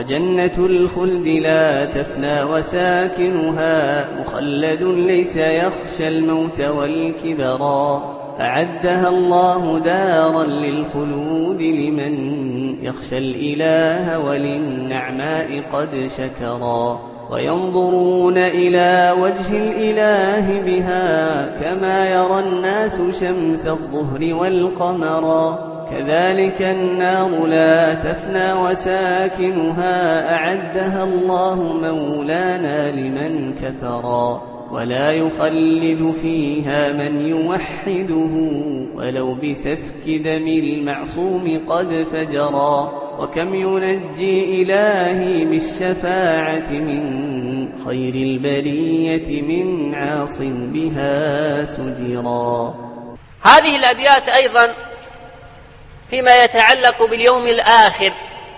وجنة الخلد لا تفنى وساكنها مخلد ليس يخشى الموت والكبرا، أعدها الله دارا للخلود لمن يخشى الإله وللنعماء قد شكرا. وينظرون إلى وجه الإله بها كما يرى الناس شمس الظهر والقمرا، كذلك النار لا تفنى وساكنها أعدها الله مولانا لمن كفرا، ولا يخلد فيها من يوحده ولو بسفك دم المعصوم قد فجرا. وكم ينجي إلهي بالشفاعة من خير البرية من عاص بها سجرا. هذه الأبيات أيضا فيما يتعلق باليوم الآخر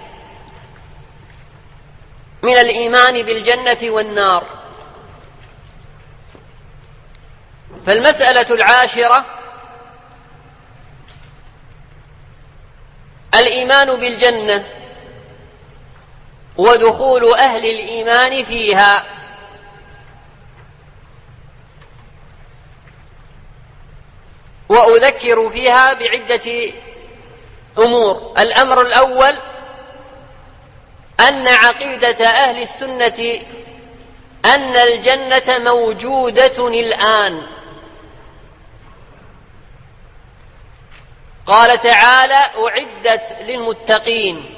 من الإيمان بالجنة والنار. فالمسألة العاشرة الإيمان بالجنة ودخول أهل الإيمان فيها. وأذكر فيها بعدة أمور. الأمر الأول أن عقيدة أهل السنة أن الجنة موجودة الآن. قال تعالى: أعدت للمتقين.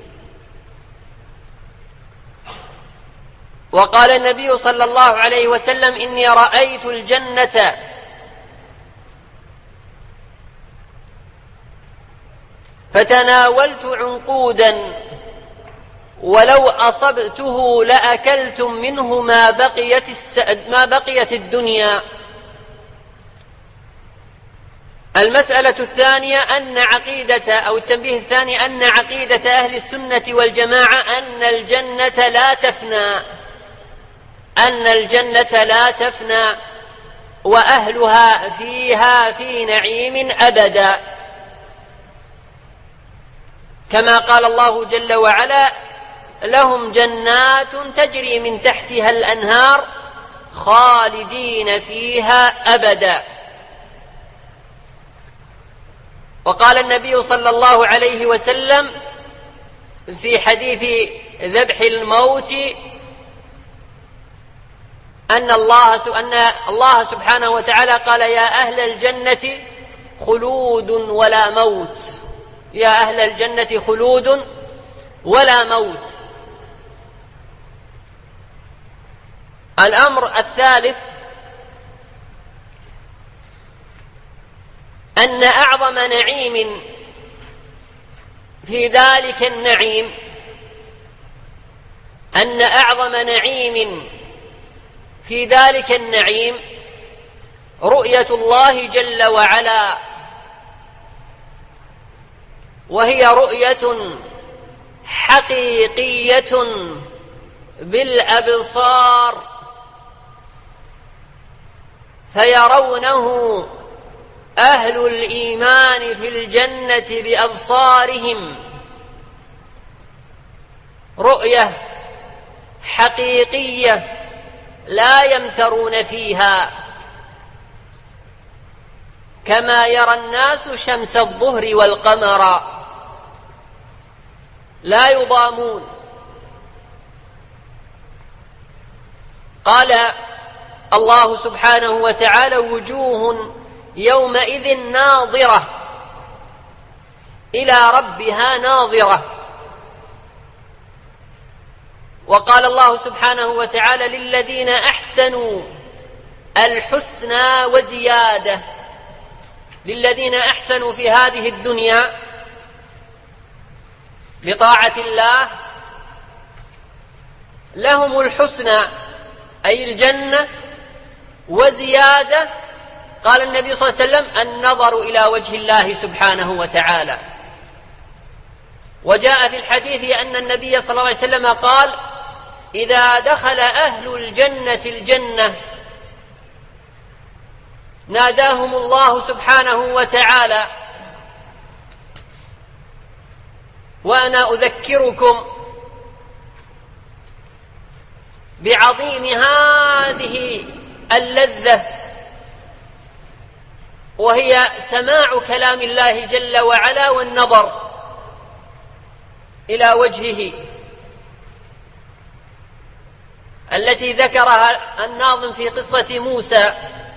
وقال النبي صلى الله عليه وسلم: إني رأيت الجنة فتناولت عنقودا ولو أصبته لأكلتم منه ما بقيت الدنيا. المسألة الثانية أن عقيدة أو التنبيه الثاني أن عقيدة أهل السنة والجماعة أن الجنة لا تفنى، أن الجنة لا تفنى وأهلها فيها في نعيم أبدا، كما قال الله جل وعلا: لهم جنات تجري من تحتها الأنهار خالدين فيها أبدا. وقال النبي صلى الله عليه وسلم في حديث ذبح الموت أن الله سبحانه وتعالى قال: يا أهل الجنة خلود ولا موت، يا أهل الجنة خلود ولا موت. الأمر الثالث أن أعظم نعيم في ذلك النعيم أن أعظم نعيم في ذلك النعيم رؤية الله جل وعلا، وهي رؤية حقيقية بالأبصار، فيرونه أهل الإيمان في الجنة بأبصارهم رؤية حقيقية لا يمترون فيها، كما يرى الناس شمس الظهر والقمر لا يضامون. قال الله سبحانه وتعالى: وجوه يومئذ ناظرة إلى ربها ناظرة. وقال الله سبحانه وتعالى: للذين أحسنوا الحسنى وزيادة. للذين أحسنوا في هذه الدنيا بطاعة الله لهم الحسنى أي الجنة، وزيادة قال النبي صلى الله عليه وسلم: النظر إلى وجه الله سبحانه وتعالى. وجاء في الحديث أن النبي صلى الله عليه وسلم قال: إذا دخل أهل الجنة الجنة ناداهم الله سبحانه وتعالى: وأنا أذكركم بعظيم هذه اللذة، وهي سماع كلام الله جل وعلا والنظر إلى وجهه، التي ذكرها الناظم في قصة موسى.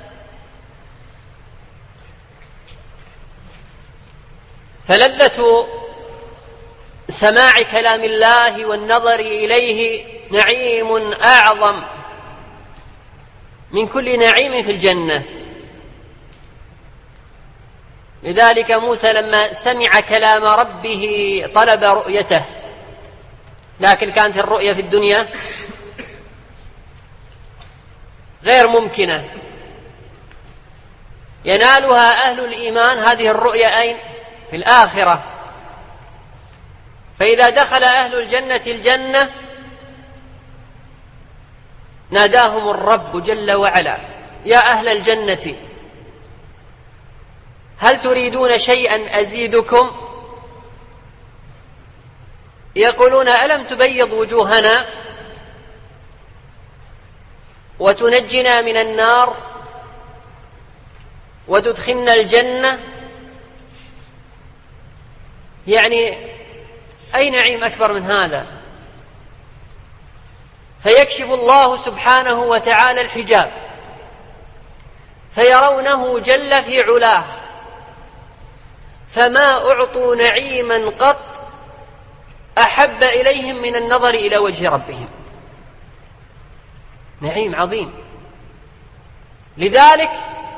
فلذة سماع كلام الله والنظر إليه نعيم أعظم من كل نعيم في الجنة. لذلك موسى لما سمع كلام ربه طلب رؤيته، لكن كانت الرؤية في الدنيا غير ممكنة، ينالها أهل الإيمان هذه الرؤية أين؟ في الآخرة. فإذا دخل أهل الجنة الجنة ناداهم الرب جل وعلا: يا أهل الجنة هل تريدون شيئا أزيدكم؟ يقولون: ألم تبيض وجوهنا وتنجنا من النار وتدخلنا الجنة؟ يعني أي نعيم أكبر من هذا؟ فيكشف الله سبحانه وتعالى الحجاب فيرونه جل في علاه، فما أعطوا نعيما قط أحب إليهم من النظر إلى وجه ربهم. نعيم عظيم. لذلك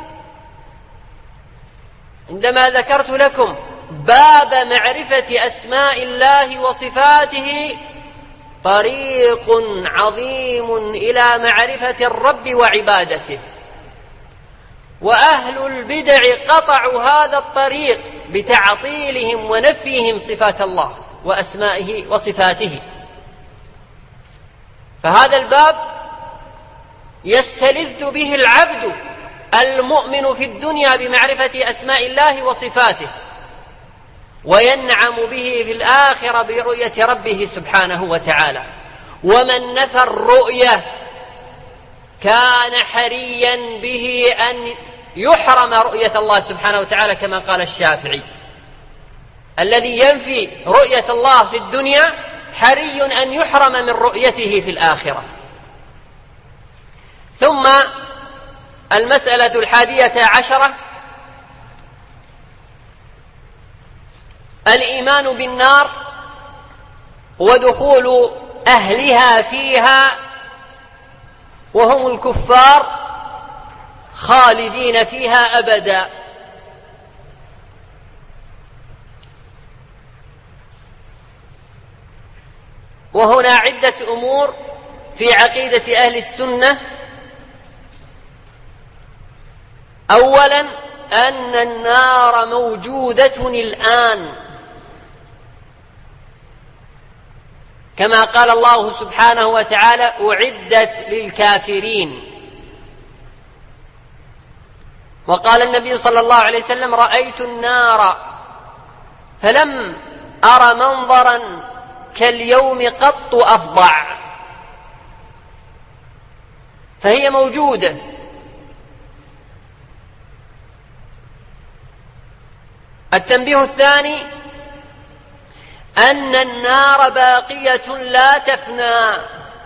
عندما ذكرت لكم باب معرفة أسماء الله وصفاته طريق عظيم إلى معرفة الرب وعبادته، وأهل البدع قطعوا هذا الطريق بتعطيلهم ونفيهم صفات الله وأسمائه وصفاته. فهذا الباب يستلذ به العبد المؤمن في الدنيا بمعرفة أسماء الله وصفاته، وينعم به في الآخرة برؤية ربه سبحانه وتعالى. ومن نفى الرؤية كان حريا به أن يحرم رؤية الله سبحانه وتعالى، كما قال الشافعي: الذي ينفي رؤية الله في الدنيا حري أن يحرم من رؤيته في الآخرة. ثم المسألة 11: الإيمان بالنار ودخول أهلها فيها وهم الكفار خالدين فيها أبدا. وهنا عدة أمور في عقيدة أهل السنة. أولا أن النار موجودة الآن، كما قال الله سبحانه وتعالى: أعدت للكافرين. وقال النبي صلى الله عليه وسلم: رأيت النار فلم أر منظرا كاليوم قط أفظع. فهي موجودة. التنبيه الثاني أن النار باقية لا تفنى،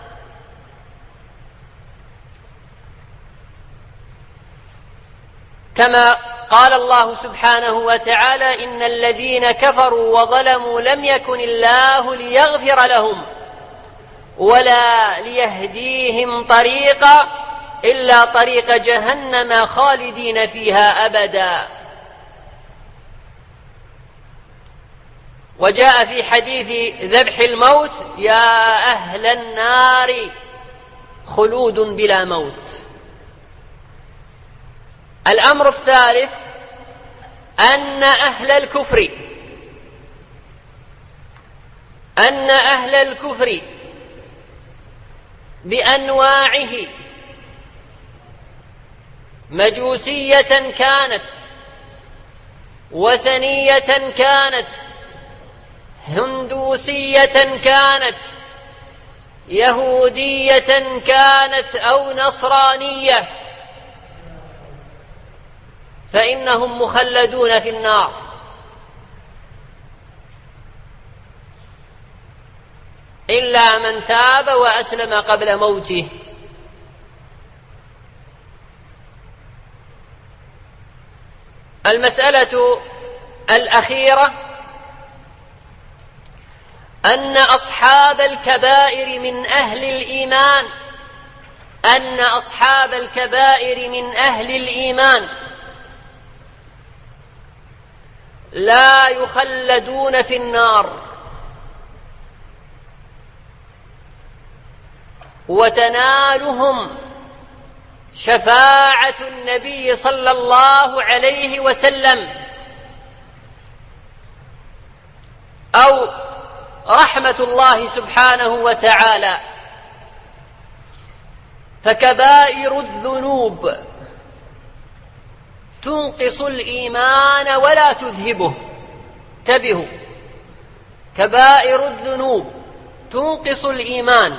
كما قال الله سبحانه وتعالى: إن الذين كفروا وظلموا لم يكن الله ليغفر لهم ولا ليهديهم طريقا إلا طريق جهنم خالدين فيها أبدا. وجاء في حديث ذبح الموت: يا أهل النار خلود بلا موت. الأمر الثالث أن أهل الكفر بأنواعه، مجوسية كانت، وثنية كانت، هندوسية كانت، يهودية كانت أو نصرانية فإنهم مخلدون في النار، إلا من تاب وأسلم قبل موته. المسألة الأخيرة أن أصحاب الكبائر من أهل الإيمان، أن أصحاب الكبائر من أهل الإيمان لا يخلدون في النار، وتنالهم شفاعة النبي صلى الله عليه وسلم أو رحمة الله سبحانه وتعالى. فكبائر الذنوب تنقص الإيمان ولا تذهبه. انتبهوا، كبائر الذنوب تنقص الإيمان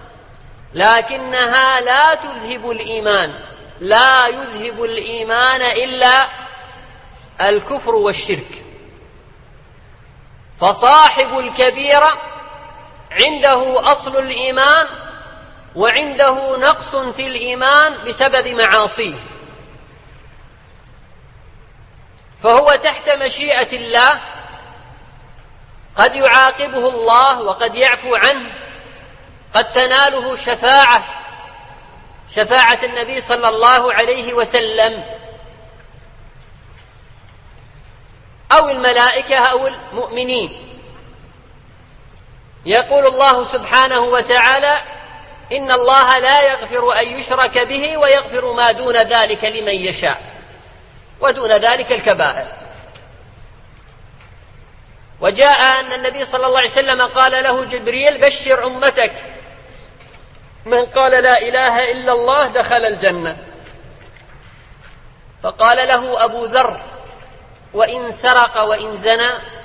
لكنها لا تذهب الإيمان، لا يذهب الإيمان إلا الكفر والشرك. فصاحب الكبيرة عنده أصل الإيمان وعنده نقص في الإيمان بسبب معاصيه، فهو تحت مشيئة الله، قد يعاقبه الله وقد يعفو عنه، قد تناله شفاعة النبي صلى الله عليه وسلم أو الملائكة أو المؤمنين. يقول الله سبحانه وتعالى: إن الله لا يغفر أن يشرك به ويغفر ما دون ذلك لمن يشاء، ودون ذلك الكبائر. وجاء أن النبي صلى الله عليه وسلم قال له جبريل: بشر أمتك، من قال لا إله إلا الله دخل الجنة. فقال له أبو ذر: وإن سرق وإن زنى؟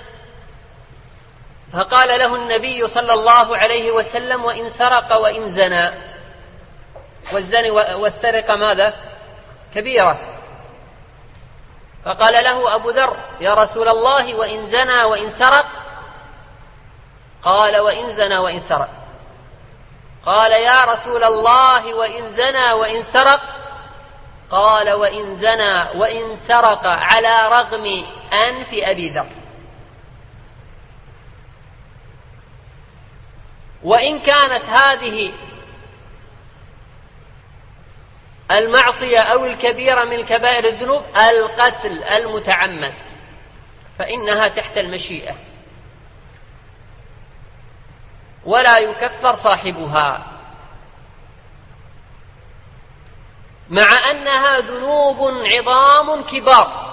فقال له النبي صلى الله عليه وسلم: وإن سرق وإن زنى. والزنا والسرقة ماذا؟ كبيرة. فقال له أبو ذر: يا رسول الله، وإن زنى وإن سرق؟ قال: وإن زنى وإن سرق. قال: يا رسول الله، وإن زنى وإن سرق؟ قال: وإن زنى وإن سرق على رغم أنف أبي ذر. وإن كانت هذه المعصية أو الكبيرة من كبائر الذنوب القتل المتعمد، فإنها تحت المشيئة ولا يكفر صاحبها، مع أنها ذنوب عظام كبار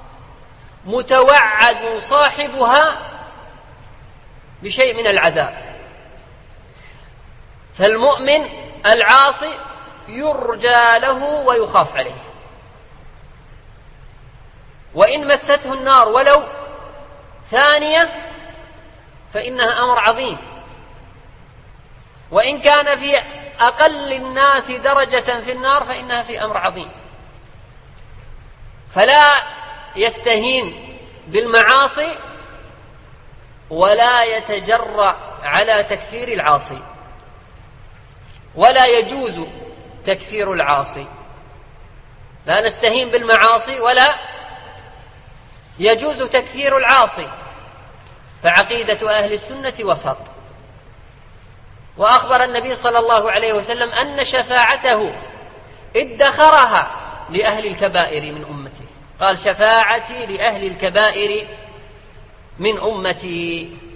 متوعد صاحبها بشيء من العذاب. فالمؤمن العاصي يرجى له ويخاف عليه، وإن مسته النار ولو ثانية فإنها أمر عظيم، وإن كان في أقل الناس درجة في النار فإنها في أمر عظيم. فلا يستهين بالمعاصي ولا يتجرأ على تكفير العاصي، ولا يجوز تكفير العاصي. لا نستهين بالمعاصي ولا يجوز تكفير العاصي، فعقيدة أهل السنة وسط. وأخبر النبي صلى الله عليه وسلم أن شفاعته ادخرها لأهل الكبائر من أمته، قال: شفاعتي لأهل الكبائر من أمتي.